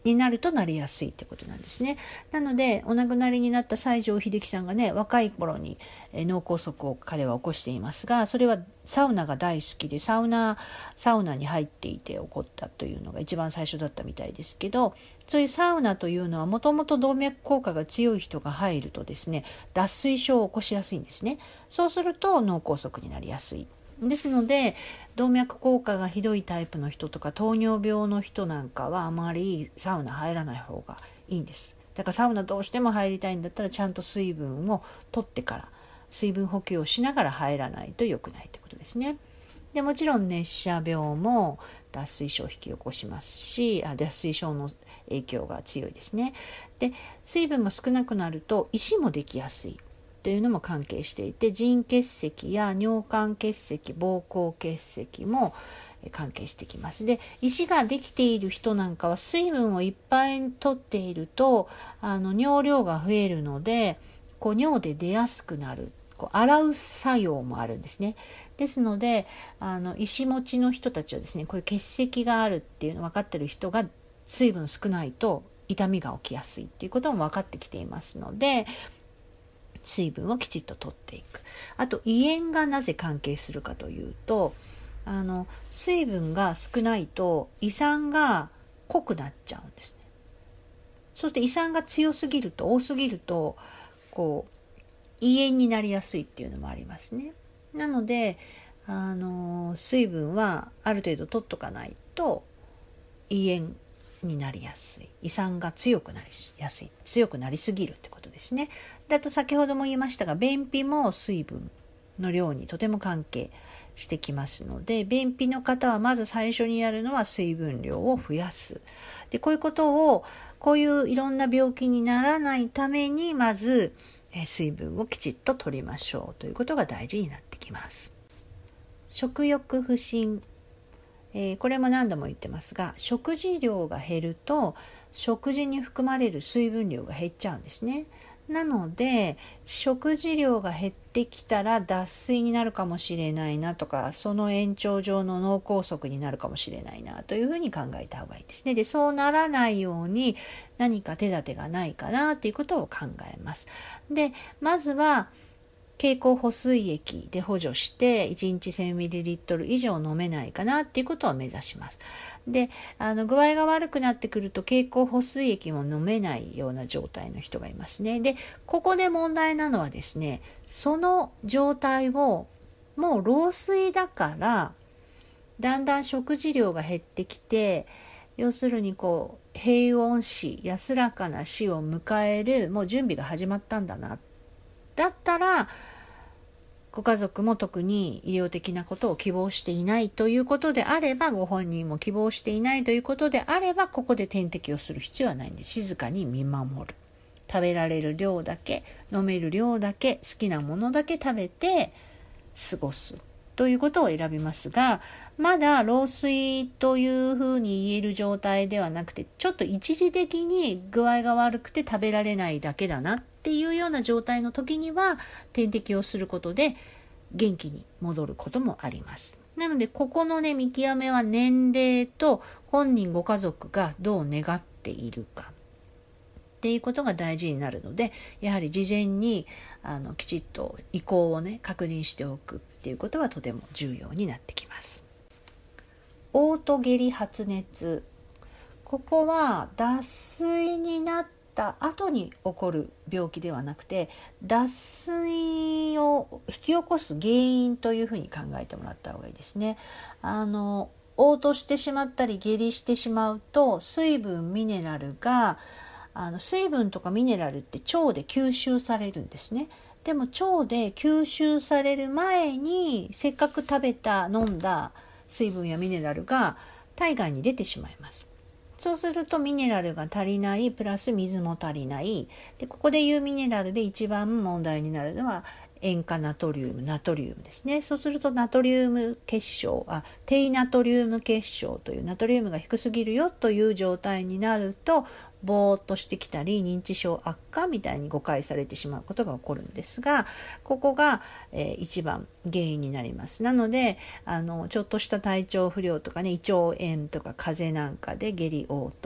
になるとなりやすいってことなんですね。なのでお亡くなりになった西城秀樹さんがね、若い頃に脳梗塞を彼は起こしていますが、それはサウナが大好きでサウナに入っていて起こったというのが一番最初だったみたいですけど、そういうサウナというのはもともと動脈硬化が強い人が入るとですね、脱水症を起こしやすいんですね。そうすると脳梗塞になりやすい。ですので動脈硬化がひどいタイプの人とか糖尿病の人なんかはあまりサウナ入らない方がいいんです。だからサウナどうしても入りたいんだったらちゃんと水分を取ってから水分補給をしながら入らないと良くないってことですね。でもちろん熱射病も脱水症を引き起こしますし、脱水症の影響が強いですね。で水分が少なくなると石もできやすいというのも関係していて、腎結石や尿管結石、膀胱結石も関係してきます。で石ができている人なんかは水分をいっぱいとっていると尿量が増えるので尿で出やすくなる、洗う作用もあるんですね。ですので石持ちの人たちはですね、こういう結石があるっていうの分かっている人が水分少ないと痛みが起きやすいっていうことも分かってきていますので、水分をきちっと取っていく。あと胃炎がなぜ関係するかというと、水分が少ないと胃酸が濃くなっちゃうんですね。そして胃酸が強すぎると多すぎると胃炎になりやすいっていうのもありますね。なので水分はある程度取っとかないと胃炎になりやすい、胃酸が強くなりやすい、強くなりすぎるってことですね。だと先ほども言いましたが、便秘も水分の量にとても関係してきますので、便秘の方はまず最初にやるのは水分量を増やす。でこういうことをこういういろんな病気にならないためにまず水分をきちっと取りましょうということが大事になってきます。食欲不振、これも何度も言ってますが、食事量が減ると食事に含まれる水分量が減っちゃうんですね。なので食事量が減ってきたら脱水になるかもしれないなとか、その延長上の脳梗塞になるかもしれないなというふうに考えた方がいいですね。でそうならないように何か手立てがないかなということを考えます。でまずは経口補水液で補助して1日 1000ml 以上飲めないかなっていうことを目指します。で具合が悪くなってくると経口補水液も飲めないような状態の人がいますね。でここで問題なのはですね、その状態をもう老衰だからだんだん食事量が減ってきて、要するに平穏死、安らかな死を迎えるもう準備が始まったんだな、だったらご家族も特に医療的なことを希望していないということであれば、ご本人も希望していないということであれば、ここで点滴をする必要はないんで、静かに見守る。食べられる量だけ、飲める量だけ、好きなものだけ食べて過ごすということを選びますが、まだ老衰というふうに言える状態ではなくて、ちょっと一時的に具合が悪くて食べられないだけだなっていうような状態の時には点滴をすることで元気に戻ることもあります。なのでここの見極めは年齢と本人ご家族がどう願っているかっていうことが大事になるので、やはり事前にきちっと意向を確認しておくっていうことはとても重要になってきます。嘔吐下痢発熱、ここは脱水になった後に起こる病気ではなくて、脱水を引き起こす原因というふうに考えてもらった方がいいですね。嘔吐してしまったり下痢してしまうと、水分ミネラルが水分とかミネラルって腸で吸収されるんですね。でも腸で吸収される前にせっかく食べた飲んだ水分やミネラルが体外に出てしまいます。そうするとミネラルが足りない、プラス水も足りない。でここでいうミネラルで一番問題になるのは塩化ナトリウム、ナトリウムですね。そうするとナトリウム結晶、低ナトリウム結晶というナトリウムが低すぎるよという状態になると、ぼーっとしてきたり認知症悪化みたいに誤解されてしまうことが起こるんですが、ここが、一番原因になります。なのでちょっとした体調不良とか胃腸炎とか風邪なんかで下痢嘔吐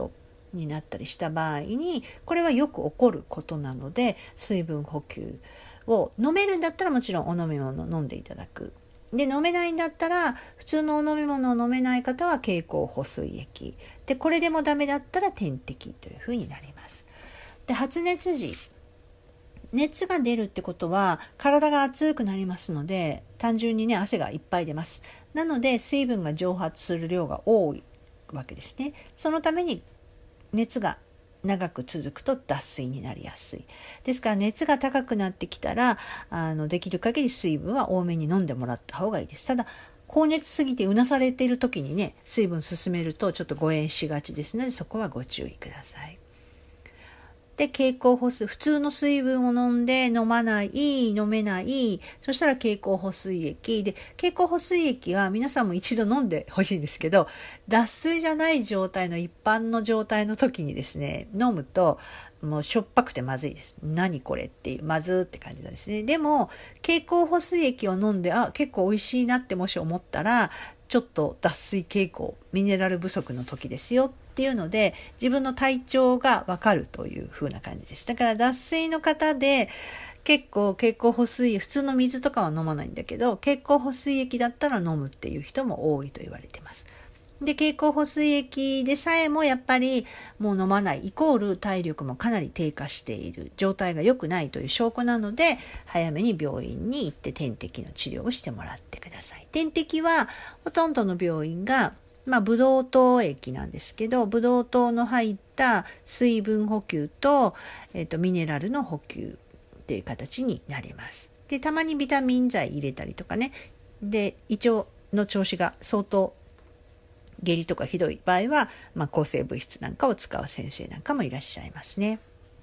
になったりした場合に、これはよく起こることなので、水分補給を飲めるんだったらもちろんお飲み物を飲んでいただく。で、飲めないんだったら普通のお飲み物を飲めない方は経口補水液で、これでもダメだったら点滴というふうになります。で、発熱時、熱が出るってことは体が熱くなりますので、単純にね、汗がいっぱい出ます。なので水分が蒸発する量が多いわけですね。そのために熱が長く続くと脱水になりやすい。ですから熱が高くなってきたらできる限り水分は多めに飲んでもらった方がいいです。ただ高熱すぎてうなされている時にね、水分進めるとちょっと誤嚥しがちですので、そこはご注意ください。で、経口補水、普通の水分を飲んで飲めない、そしたら経口補水液で、経口補水液は皆さんも一度飲んでほしいんですけど、脱水じゃない状態の一般の状態の時にですね、飲むともうしょっぱくてまずいです。何これっていう、まずって感じなんですね。でも経口補水液を飲んで結構美味しいなってもし思ったら、ちょっと脱水傾向、ミネラル不足の時ですよっていうので、自分の体調がわかるという風な感じです。だから脱水の方で結構経口補水液、普通の水とかは飲まないんだけど、経口補水液だったら飲むっていう人も多いと言われてます。で、経口補水液でさえもやっぱりもう飲まないイコール体力もかなり低下している、状態が良くないという証拠なので、早めに病院に行って点滴の治療をしてもらってください。点滴はほとんどの病院がブドウ糖液なんですけど、ブドウ糖の入った水分補給と、ミネラルの補給っていう形になります。で、たまにビタミン剤入れたりとかね。で、胃腸の調子が相当下痢とかひどい場合は、抗生物質なんかを使う先生なんかもいらっしゃいますね。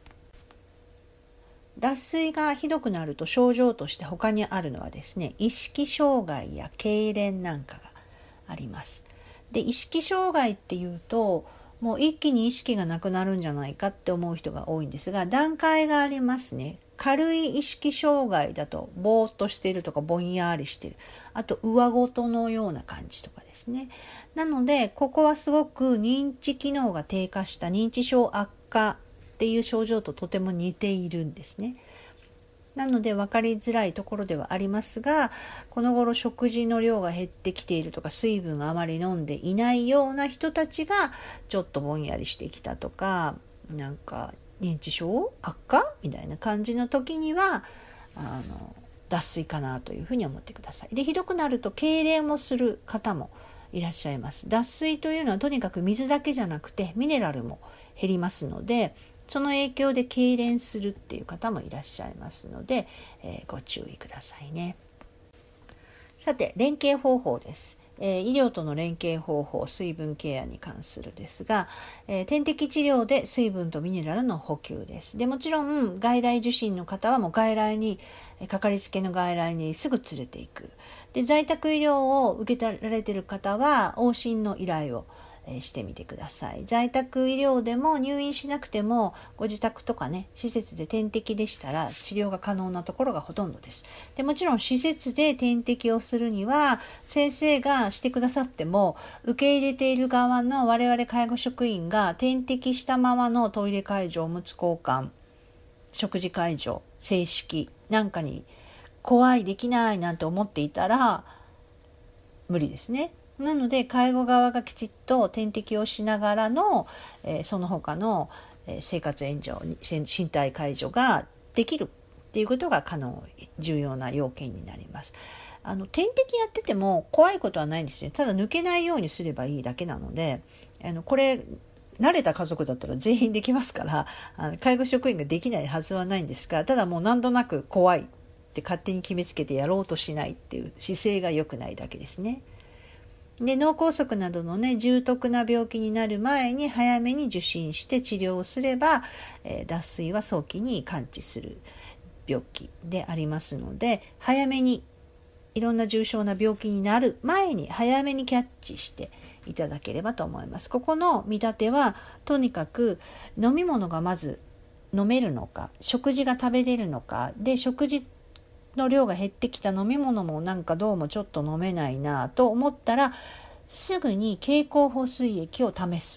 脱水がひどくなると症状として他にあるのはですね、意識障害や痙攣なんかがあります。で、意識障害っていうと、もう一気に意識がなくなるんじゃないかって思う人が多いんですが、段階がありますね。軽い意識障害だとぼーっとしているとかぼんやりしている、あと上ごとのような感じとかですね。なのでここはすごく認知機能が低下した認知症悪化っていう症状ととても似ているんですね。なので分かりづらいところではありますが、この頃食事の量が減ってきているとか、水分があまり飲んでいないような人たちがちょっとぼんやりしてきたとか、なんか認知症悪化みたいな感じの時には脱水かなというふうに思ってください。で、ひどくなると痙攣もする方もいらっしゃいます。脱水というのはとにかく水だけじゃなくてミネラルも減りますので、その影響で痙攣するっていう方もいらっしゃいますので、ご注意くださいね。さて、連携方法です。医療との連携方法、水分ケアに関するですが、点滴治療で水分とミネラルの補給です。で、もちろん外来受診の方はもうかかりつけの外来にすぐ連れていく。で、在宅医療を受けられている方は往診の依頼をしてみてください。在宅医療でも入院しなくてもご自宅とかね、施設で点滴でしたら治療が可能なところがほとんどです。で、もちろん施設で点滴をするには先生がしてくださっても、受け入れている側の我々介護職員が点滴したままのトイレ介助、おむつ交換、食事介助、正式なんかに怖い、できないなんて思っていたら無理ですね。なので介護側がきちっと点滴をしながらの、その他の生活援助、身体介助ができるっていうことが重要な要件になります。点滴やってても怖いことはないんですよ。ただ抜けないようにすればいいだけなので、これ慣れた家族だったら全員できますから、介護職員ができないはずはないんですが、ただもう何となく怖いって勝手に決めつけてやろうとしないっていう姿勢が良くないだけですね。で、脳梗塞などのね、重篤な病気になる前に早めに受診して治療をすれば、脱水は早期に完治する病気でありますので、早めにいろんな重症な病気になる前に早めにキャッチしていただければと思います。ここの見立てはとにかく飲み物がまず飲めるのか、食事が食べれるのかで、食事の量が減ってきた、飲み物もなんかどうもちょっと飲めないなと思ったら、すぐに経口補水液を試す。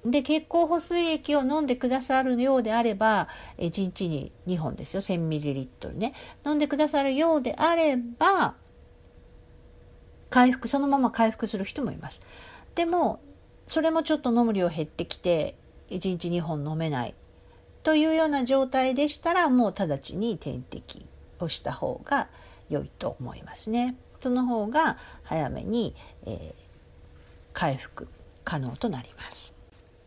で血行補水液を飲んでくださるようであれば、1日に2本ですよ、 1000ml ね、飲んでくださるようであればそのまま回復する人もいます。でもそれもちょっと飲む量減ってきて1日2本飲めないというような状態でしたら、もう直ちに点滴をした方が良いと思いますね。その方が早めに、回復可能となります。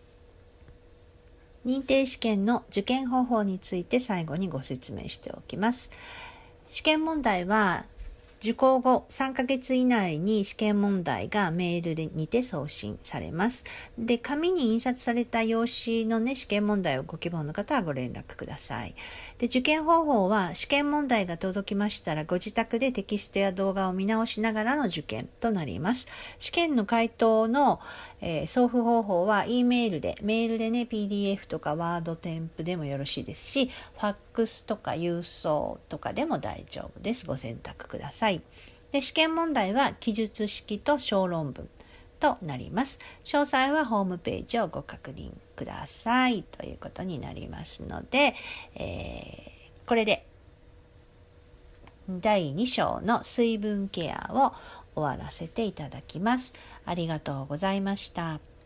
認定試験の受験方法について最後にご説明しておきます。試験問題は受講後3ヶ月以内に試験問題がメールにて送信されます。で、紙に印刷された用紙のね、試験問題をご希望の方はご連絡ください。で、受験方法は試験問題が届きましたらご自宅でテキストや動画を見直しながらの受験となります。試験の回答の、送付方法は メールでね、PDF とかワード添付でもよろしいですし、ファックスとか郵送とかでも大丈夫です。ご選択ください。で、試験問題は記述式と小論文となります。詳細はホームページをご確認くださいということになりますので、これで第2章の水分ケアを終わらせていただきます。ありがとうございました。